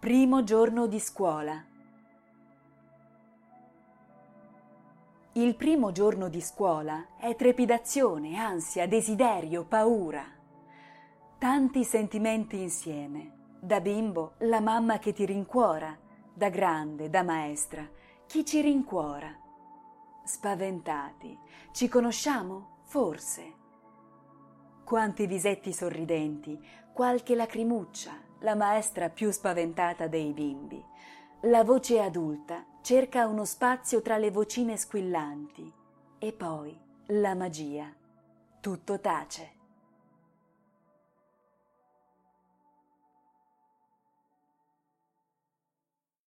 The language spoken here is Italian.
Primo giorno di scuola. Il primo giorno di scuola è trepidazione, ansia, desiderio, paura. Tanti sentimenti insieme. Da bimbo la mamma che ti rincuora, da grande, da maestra, chi ci rincuora. Spaventati, ci conosciamo? Forse. Quanti visetti sorridenti, qualche lacrimuccia, la maestra più spaventata dei bimbi. La voce adulta cerca uno spazio tra le vocine squillanti. E poi la magia. Tutto tace.